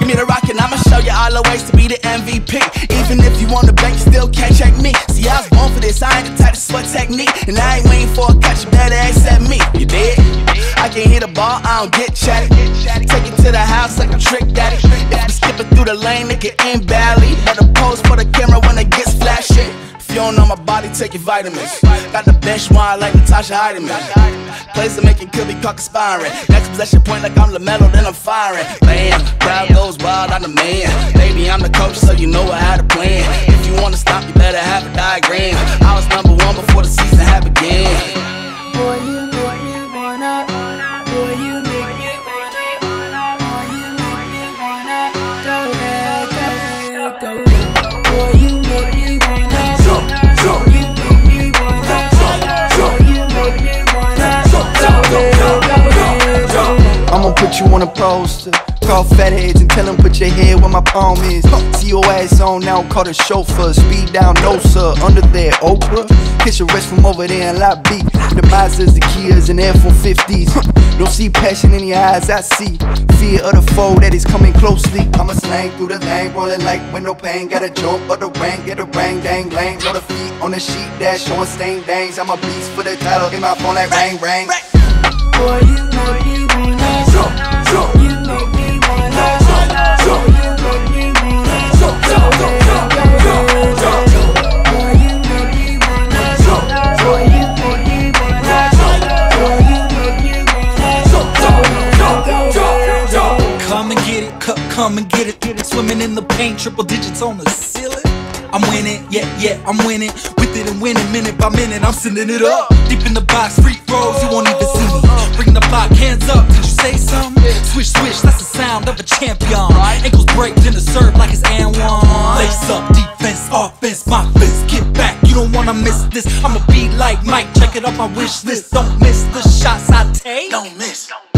Give me the rock and I'ma show you all the ways to be the MVP. Even if you want the bank, you still can't check me. See, I was born for this, I ain't the type to sweat technique. And I ain't waiting for a cut, you better accept me. You did? I can hit a ball, I don't get chatty. Take it to the house like a trick daddy. If I'm skipping through the lane, it can end badly. Better pose for the camera when it gets flashy. If you don't know my body, take your vitamins. Got the bench wine like Natasha Heidemann. Plays to make it could be caught conspiring. Next possession point like I'm LaMelo, then I'm firing. Bam, crowd goes wild, I'm the man. Baby, I'm the coach, so you know I had a plan. If you wanna stop, you better have a diagram. I was #1 before the season had began. Boy, you make me wanna. Boy, you make me wanna. Boy, you make me wanna. Go ahead, go ahead, go ahead. Boy, you make me wanna. You make me wanna. You make me wanna. Go ahead, go ahead. I'ma put you on a poster. Call fat heads and tell them put your head where my palm is. See your ass on now, call the chauffeur. Speed down, no sir, under there, Oprah. Kiss your rest from over there in Lot B. The Mazdas, the Kias, and F-150s. Don't see passion in your eyes, I see fear of the foe that is coming closely. I'ma slang through the lane, rolling like window pane. Gotta jump up the rank, get a bang, dang, lane. Blow the feet on the sheet, dash, showing stain dangs. I'm a beast for the title, in my phone like rang, rang. Boy, you make me wanna. You make me wanna. You make me wanna. Go ahead, go ahead. Boy, you make me wanna. Boy, you make me wanna. Boy, you make me wanna. Go ahead. Come and get it, come and get it. Swimming in the paint, triple digits on the ceiling. I'm winning, yeah, I'm winning. With it and winning, minute by minute, I'm sending it up. Deep in the box, free throws, you won't even see me. Bring the block, hands up, did you say something? Swish, swish, that's the sound of a champion. Ankles break, then the serve like it's and one. Lace up, defense, offense, my fist, get back. You don't wanna miss this, I'ma be like Mike. Check it off my wish list, don't miss the shots I take. Don't miss.